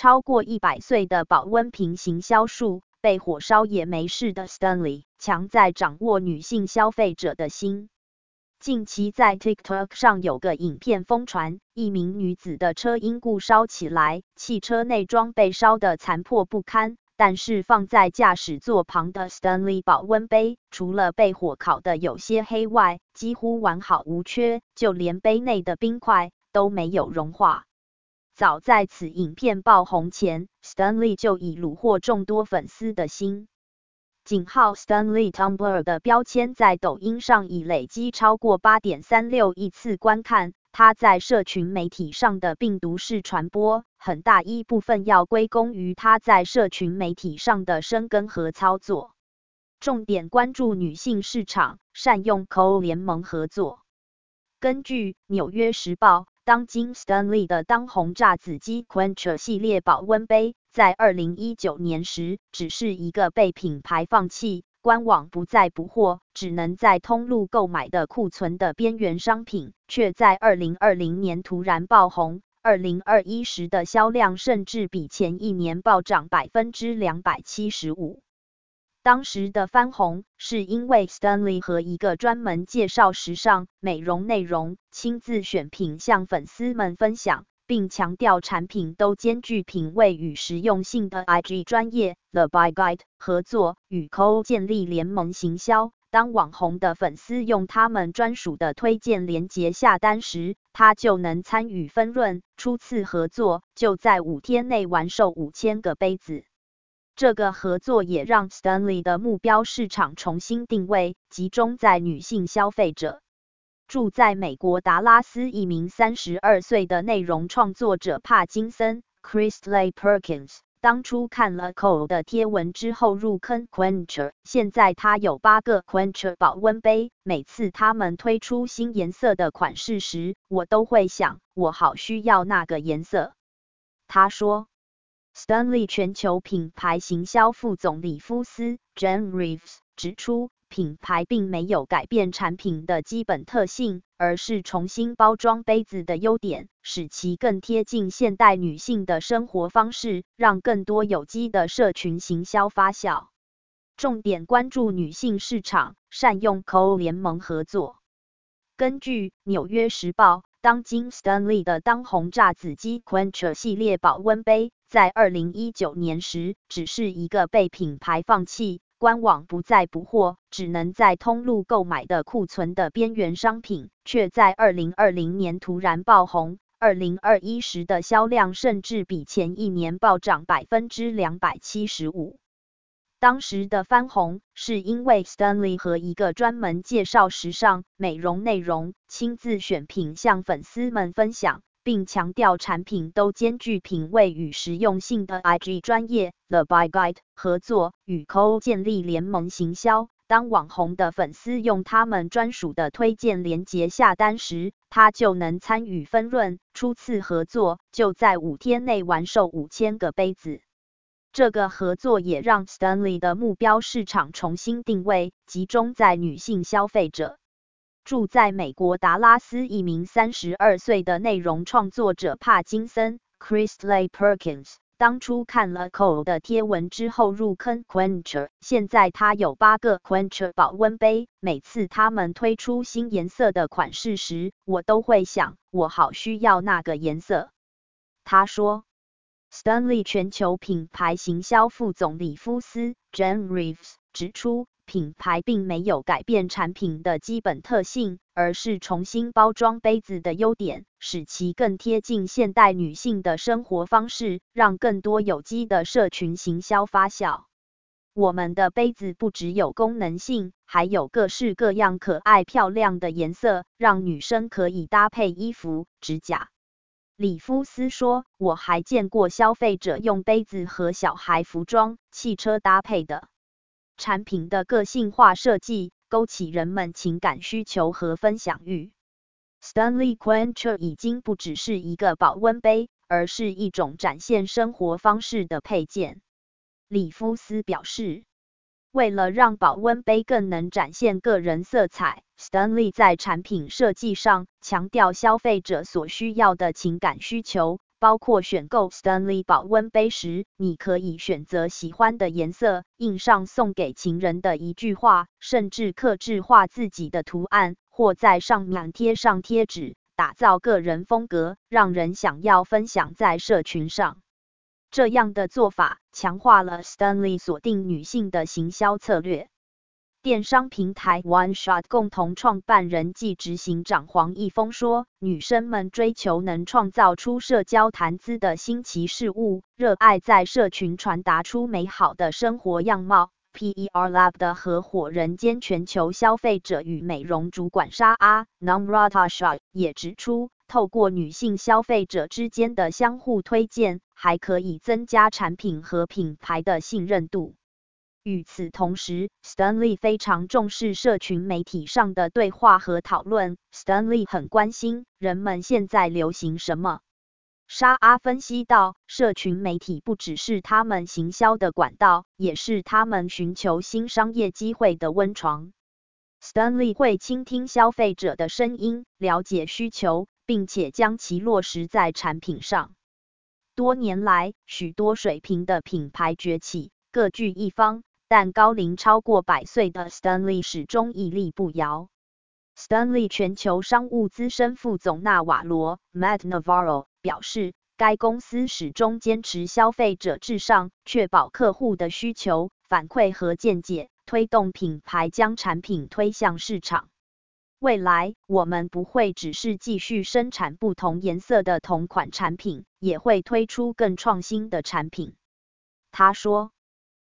超过100岁的保温瓶行销术，被火烧也没事的 Stanley 强在掌握女性消费者的心。近期在 TikTok 上有个影片疯传，一名女子的车因故烧起来，汽车内装被烧得残破不堪，但是放在驾驶座旁的 Stanley 保温杯，除了被火烤得有些黑外，几乎完好无缺，就连杯内的冰块都没有融化。早在此影片爆红前 ，Stanley 就已虏获众多粉丝的心。井号 Stanley Tumbler 的标签在抖音上已累积超过 8.36 亿次观看，它在社群媒体上的病毒式传播，很大一部分要归功于它在社群媒体上的深耕和操作。重点关注女性市场，善用 Co 联盟合作。根据《纽约时报》，当今 Stanley 的当红炸子鸡 Quencher 系列保温杯，在2019年时只是一个被品牌放弃、官网不再不货、只能在通路购买的库存的边缘商品，却在2020年突然爆红。2021时的销量甚至比前一年暴涨 275%。当时的翻红，是因为 Stanley 和一个专门介绍时尚、美容内容、亲自选品向粉丝们分享，并强调产品都兼具品味与实用性的 IG 专业 The Buy Guide 合作，与 Co 建立联盟行销。当网红的粉丝用他们专属的推荐链接下单时，他就能参与分润。初次合作就在5天内完售5000个杯子。这个合作也让 Stanley 的目标市场重新定位，集中在女性消费者。住在美国达拉斯一名32岁的内容创作者帕金森 Chrisley Perkins， 当初看了 Co 的贴文之后入坑 Quencher， 现在他有8个 Quencher 保温杯，每次他们推出新颜色的款式时，我都会想，我好需要那个颜色。他说。Stanley 全球品牌行销副总里夫斯 Jen Reeves 指出，品牌并没有改变产品的基本特性，而是重新包装杯子的优点，使其更贴近现代女性的生活方式，让更多有机的社群行销发酵。重点关注女性市场，善用 Co 联盟合作。根据《纽约时报》，当今 Stanley 的当红炸子鸡 Quencher 系列保温杯，在2019年时只是一个被品牌放弃、官网不再不货、只能在通路购买的库存的边缘商品，却在2020年突然爆红。2021时的销量甚至比前一年暴涨 275%。当时的翻红，是因为 Stanley 和一个专门介绍时尚、美容内容、亲自选品向粉丝们分享，并强调产品都兼具品味与实用性的 IG 专业 The Buy Guide 合作，与 Co 建立联盟行销。当网红的粉丝用他们专属的推荐链接下单时，他就能参与分润。初次合作就在5天内完售5000个杯子。这个合作也让 Stanley 的目标市场重新定位，集中在女性消费者。住在美国达拉斯一名32岁的内容创作者帕金森 Chrisley Perkins， 当初看了 Co 的贴文之后入坑 Quencher， 现在他有8个 Quencher 保温杯，每次他们推出新颜色的款式时，我都会想，我好需要那个颜色。他说。Stanley 全球品牌行销副总里夫斯 Jen Reeves 指出，品牌并没有改变产品的基本特性，而是重新包装杯子的优点，使其更贴近现代女性的生活方式，让更多有机的社群行销发酵。我们的杯子不只有功能性，还有各式各样可爱漂亮的颜色，让女生可以搭配衣服、指甲。里夫斯说，我还见过消费者用杯子和小孩服装、汽车搭配的。产品的个性化设计，勾起人们情感需求和分享欲。Stanley Quencher 已经不只是一个保温杯，而是一种展现生活方式的配件。里夫斯表示，为了让保温杯更能展现个人色彩， Stanley 在产品设计上强调消费者所需要的情感需求， 包括选购 Stanley 保温杯时，你可以选择喜欢的颜色，印上送给情人的一句话，甚至客制化自己的图案，或在上面贴上贴纸，打造个人风格，让人想要分享在社群上。这样的做法强化了 Stanley 锁定女性的行销策略。电商平台 OneShot 共同创办人暨执行长黄义峰说，女生们追求能创造出社交谈资的新奇事物，热爱在社群传达出美好的生活样貌。PER Lab 的合伙人兼全球消费者与美容主管沙阿 Namrata Shah 也指出，透过女性消费者之间的相互推荐，还可以增加产品和品牌的信任度。与此同时 ，Stanley 非常重视社群媒体上的对话和讨论。Stanley 很关心人们现在流行什么。沙阿分析到，社群媒体不只是他们行销的管道，也是他们寻求新商业机会的温床。Stanley 会倾听消费者的声音，了解需求，并且将其落实在产品上。多年来，许多水平的品牌崛起，各据一方，但高龄超过100岁的 Stanley 始终屹立不摇。Stanley 全球商务资深副总纳瓦罗 Matt Navarro 表示，该公司始终坚持消费者至上，确保客户的需求、反馈和见解，推动品牌将产品推向市场。未来，我们不会只是继续生产不同颜色的同款产品，也会推出更创新的产品。他说。